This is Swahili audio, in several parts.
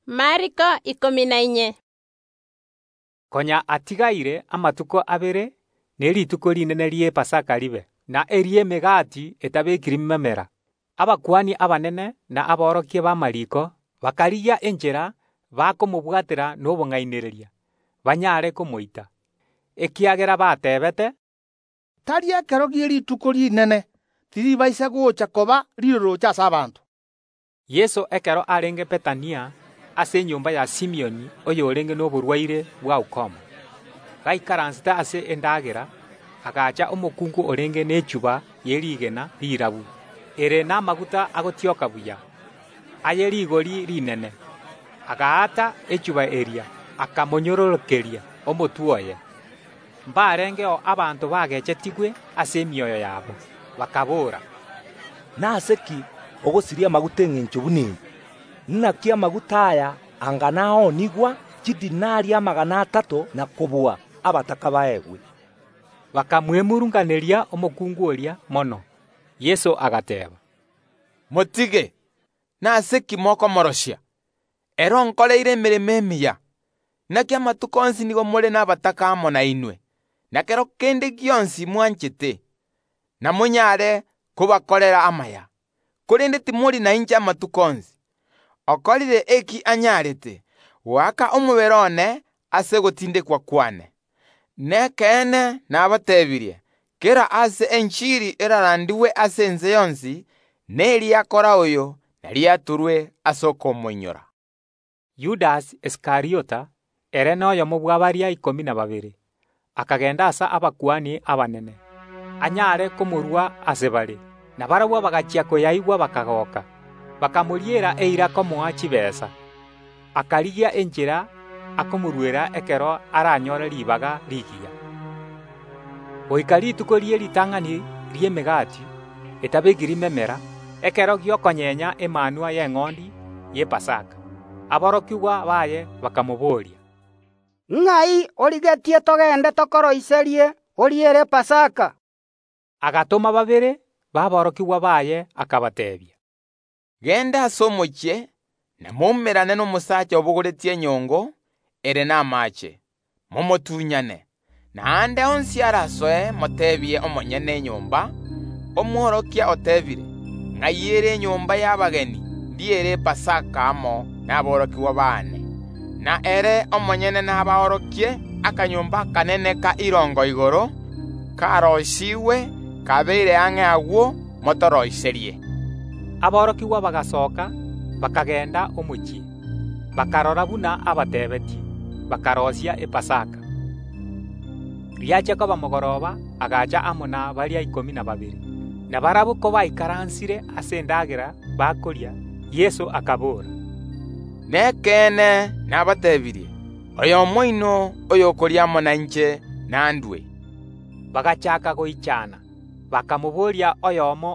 Mariko 14. Konya atigaire amatuko abere nerituko rinene rie Pasaka ribe na erie megati etabekiri memera. Abakwani abanene na aborokie ba mariko bakariya enjera bakomubwatira n'obong'ainereria banyare komoita. Ekiagera batebete tari ekero gie rituko rinene tiribaisa gocha koba rirorocha ase abanto. Yesu ekero arenge Betania ase enyomba ya Simioni oyo orenge n'oborwaire bwa ukoma. Gaikaransete ase endagera agacha omokungu orenge n'echuba yerigena rirabu ere n'amaguta agotioka buya aye rigori rinene. Agaata echuba eria akamonyororokeria omotu oye. Mbarengeo abanto bagechetigwe ase emioyo yabo bakabora, nase ki ogosiria amaguta eng'encho buna naki amaguta aya anga naonigwa chidinari 300 na kobua abataka baegwe. Bakamwemurunganeria omokungu oria mono. Yesu agateba, motige nase ki mokomorosia ero nkoreire emirimo emiya naki amatuko onsi nigo more n'abataka amo na inwe na kero kende gionsi mwanchete na monyare kubakorera amaya korende timori na inche amatuko onsi okorire eki anyarete waka omubere one ase gotindekwa kwane nekene nabatebirie kera ase enchiri erarandiwe ase ense yonsi neriakora oyo nariaturwe ase okomonyora. Judas Iskariota ere noyomo bwa baria 12 akagenda asa abakwani abanene anyare komorwa ase bare na barabwa bagachia koyaigwa bakagoka bakamuriera eira komoa chibesa akarigia enchera akomurwera ekero aranyora ribaga rigiya oikari tukorie ritang'ani rie megati etabegiri memera ekero giokonyenya emanua ye ng'ondi ye Pasaka. Aborokiwa baye bakamuboria, ng'ai origetie togende tokoroiserie oriere Pasaka? Agatoma babere baborokiwa baye akabatebia, genda ase omochie na momerane n'omosacha obogoretie enyongo ere n'amache momotunyane naende onsi arasoe motebie omonyene enyomba omworokia otebire ng'ai ere enyomba y'abageni ndiere Pasaka amo n'aborokiwa bane na ere omonyene n'abaorokie akanyomba kanene ka irongo igoro karosiwe kabeire ang'e agwo motoroiserie. Aborokiwa bagasoka bakagenda omochie bakarora buna abatebetie bakarosia ePasaka. Riacha koba mogoroba agacha amo na baria 12 na barabo ko baikaransire ase endagera bakoria. Yesu akabora, nekene nabatebirie oyo moino oyo koria mona inche nandwe. Bagachaka goichana bakamuboria oyomo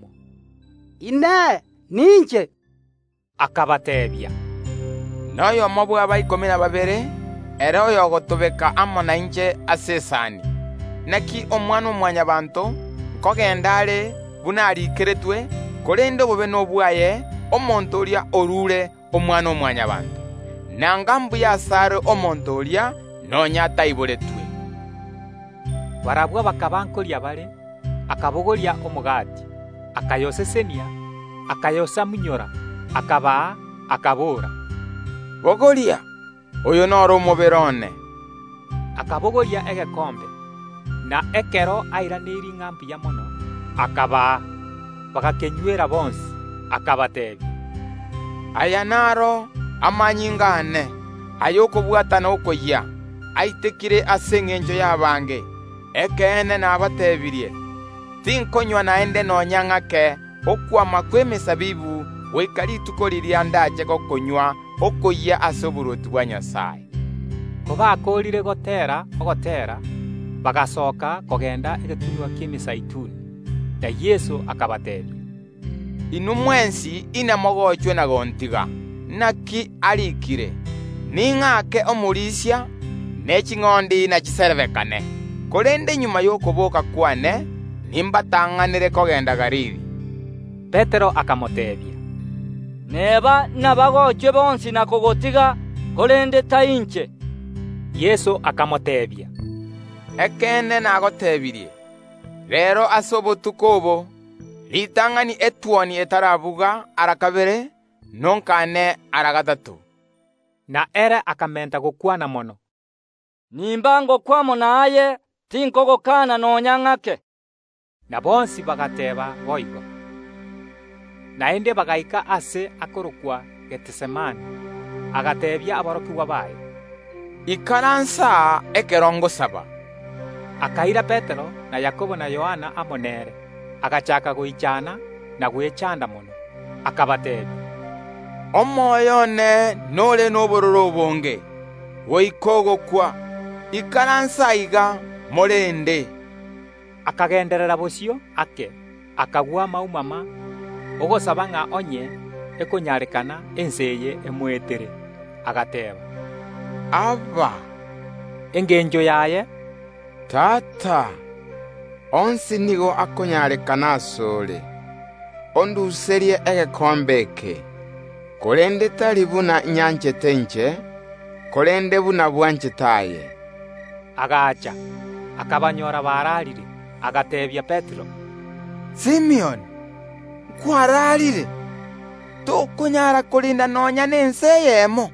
ine ninche? Akabatebia, noyomo bwa 12 ere oyo gotobeka amo na inche ase esani naki omwana omwanyabanto nkogendare buna arikeretwe korende bobe n'obwaye omonto oria orure omwana omwanyabanto nanga mbuya asare omonto oria nonya ataiboretwe. Barabwa bakabankoria bare akabogoria omogati akayosesenia akayosa munyora akabaa akabora, bogoria oyo noro omobere one. Akabogoria egekombe na ekero airaniri ng'ampi ya mono akabaa bagakenywera bonsi akabatebia, aya naro amanyingane ayokobwatana okoya aitekire ase eng'encho y'abange ekene nabatebirie tinkonywa naende nonya ng'ake okwama kw'emesabibu goikari ituko riria ndache gokonywa okoya ase oboruoti bwa Nyasaye. Kobakorire gotera bagasoka kogenda egetunywa ky'emisaituni na Yesu akabatebia, inu mwensi inamogochwe na gontiga naki arikire ning'ake omurisia n'eching'ondi nachiserevekane korende nyuma y'okoboka kwane nimbatang'anire kogenda Galili. Petero akamotebia, neba nabagochwe bonsi na kogotiga korende tainche. Yesu akamotebia, ekende nagotebirie rero ase obotuko obo ritang'ani etuoni etarabuga ara kabere nonkane ara gatatu. na ere akamenta gokwana mono. Nimba ngokwamo naye tinkogokana nonya ng'ake. Na bonsi bagateba boigo. Naende bagaika ase akorokwa Getisemani, agatebia abarokigwa baye. Ikaransa ekerongo saba. Akaira Petero na Yakobo na Yohana amonere, agachaka goichana na gwechanda mono. Akabatebia, Omoyo ne nole nobororo bonge goikogokwa ikaransa iga morende. akagenderera bosio ake akagwa maumama ogosaba ng'a onye ekonyarekana enseye emwetere. Agateba, Aba engenjo yaye Tata, onsi nigo akonyarekana asore. Onduserie egekombe eke. Korende tari buna nyanche tenche, korende buna bwanche taye. agacha akabanyora bararire. Agatebia Petero, Simeon kwararire tokonyara korinda nonya nenseyemo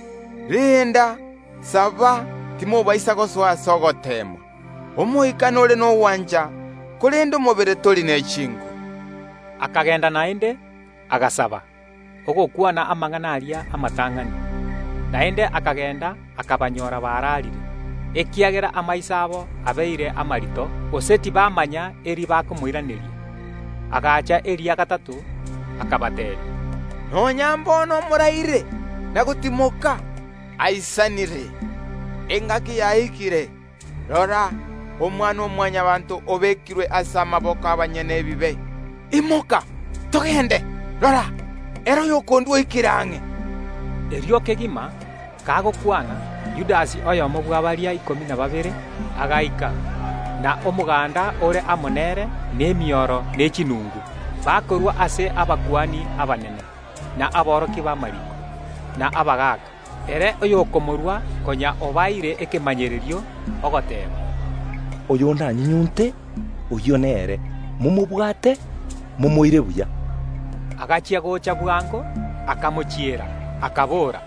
rinda saba timo baisa goswa sogotemo omoika nole no wanja korinda omobere tori nechingu. akagenda naende agasaba ogokwana amang'ana aria amatang'ani. Naende akagenda akabanyora bararire, ekiagera amaisa abo abeire amarito goseti bamanya eri bakomoiraniria. Agacha eria gatatu akabatebia, Nonya mbono muraire na gutimoka aisanire engaki yaikire rora omwana omwanya bantu obekirwe ase amaboko abanyene ebibe. Imoka togende rora ero yokondu oikirang'e. erio kegima kagokwana Yudasi oyomo bwa baria 12 agaika na omuganda ore amonere n'emioro n'echinungu bakorwa ase abakwani abanene na aboroki bamariko na abagaka. Ere oyokomorwa konya obaire ekemanyererio ogoteba, Oyo nanyinyunte, oyo nere, mumubwate, mumuire buya. agachia gocha bwango akamochiera akabora,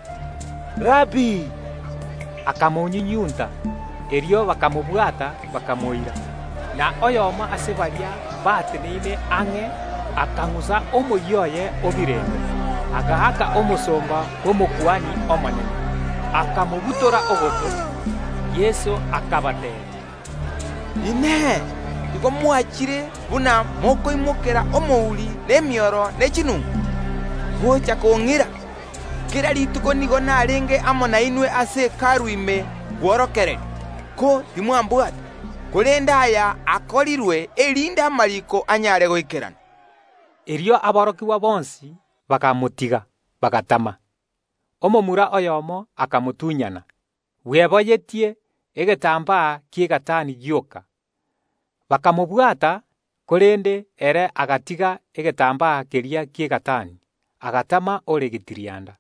Rabi, akamonyinyunta erio bakamubwata bakamoira. Na oyomo ase baria bateneine ang'e akang'usa omoyoye obirenge, agahaka omusomba bw'omokuani omonene, akamobutora ogoto. Yesu akabatera, Ine igo mwachire buna mokoimokera omouri n'emioro n'echinungu gocha kong'ira kera rituko nigo narenge amo nainwe ase ekaru ime gworokereri ko timwambwata korenda aya akorirwe erinde amariko anyare goikerana. erio aborokiwa bonsi bakamotiga bagatama. Omomura oyomo akamotunyana, bweboyetie egetambaa kiegatani gioka. Bakamobwata korende ere agatiga egetambaa keria kiegatani, agatama ore gitirianda.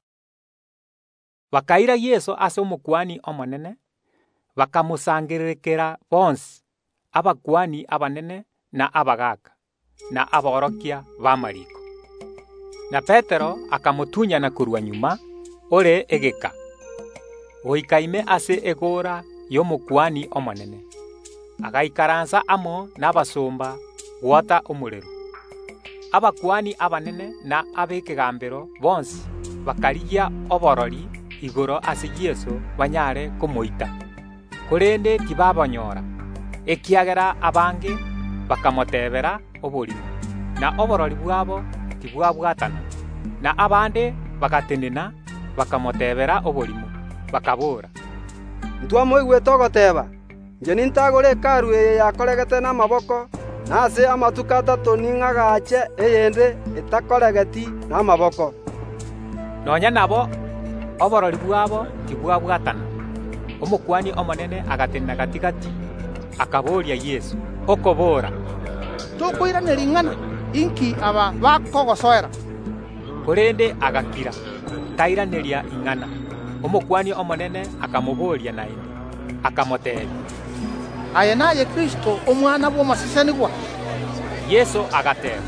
Bakaira Yesu ase omokuani omonene, bakamusangererekera bonsi, abakuani abanene na abagaka, na aborokia bamariko. Na Petero akamotunyana kurwa nyuma ore egeka, oikaime ase egora y'omokuani omonene, agaikaransa amo n'abasomba gwota omorero. Abakuani abanene na ab'ekegambero bonsi bakarigia oborori igoro ase Yesu banyare komoita, korende tibabonyora, ekiagera abange bakamotebera oborimo, na oborori bwabo tibwabwatana. Na abande bagatenena bakamotebera oborimo, bakabora, Ntwamoigwete ogoteba, nje nintagore ekaru eye yakoregete n'amaboko, nase amatuko 3 ning'agache eyende etakoregeti n'amaboko. nonya nabo oborori bwabo tibwabwatana. Omokuani omonene agatenena gatigati akaboria Yesu okobora, Tokoirane ring'ana inki aba bakogosoera. korende agakira tairaneria ing'ana. Omokuani omonene akamuburia naende akamotebia, aye naye Kristo omwana bw'omasisianigwa. Yesu agateba,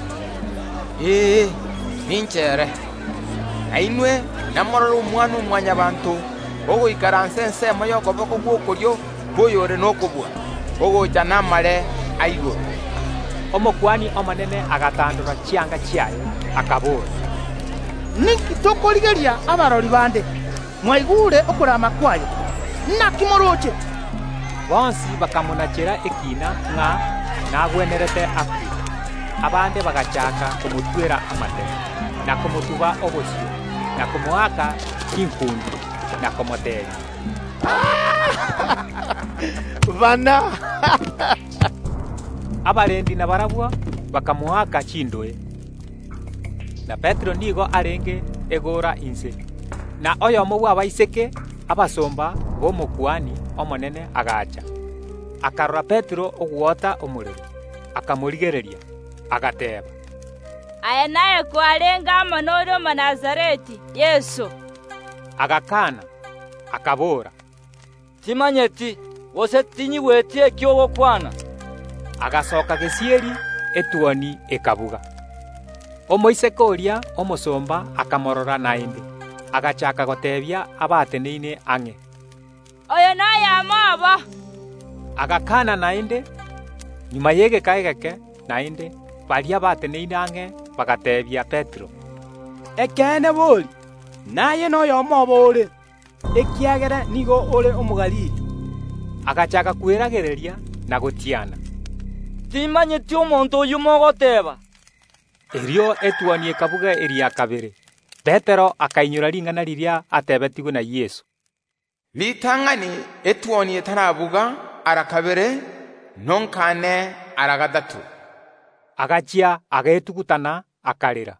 ninchere nainwe namorora omwana omwanya bantu ogoikaransa ensemo y'okoboko gwokoryo boyore n'okobua ogocha n'amare aiguru. omokuani omonene agatandura chianga chiaye akabura, Niki tokorigeria abarori bande mwaigure okurama kwayo naki moroche. bonsi bakamunachera ekina ng'a nagwenerete akwire. Abande bagachaka kumutwera amatemo na kumutuba obosio na kumuhaka kinkundu na kumoteri Bana abarendi na barabwa bakamuhaka chindoe. Na Petro nigo arenge egora inse na oyomo bwa baiseke abasomba b'omokuani omonene agacha akarora Petro ogwota omuriro akamurigereria agateba, aya naye kwarenga amanoro Manazareti Yesu. agakana akabora, timanyeti gose tinyigwetie ekyogokwana. agasoka gesieri etuoni ekabuga. Omoiseke oria omosomba akamorora naende agachaka gotebia abateneine ang'e, Oyo naye amaba. agakana naende. Nyuma yegeka egeke naende baria bateneine ang'e bagatebia Petro, ekene bori naye noyomo bore ekiagera nigo ore omugalili. agachaka kweragereria na gotiana. Timanyeti omonto oyo mogoteba. Erio etuoni ekabuga eria kabere. Petero akainyura ring'ana riria atebetigwe na Yesu. Litang'ani etuoni etarabuga arakabere nonkane aragadatu. Agachia agetugutana akarera.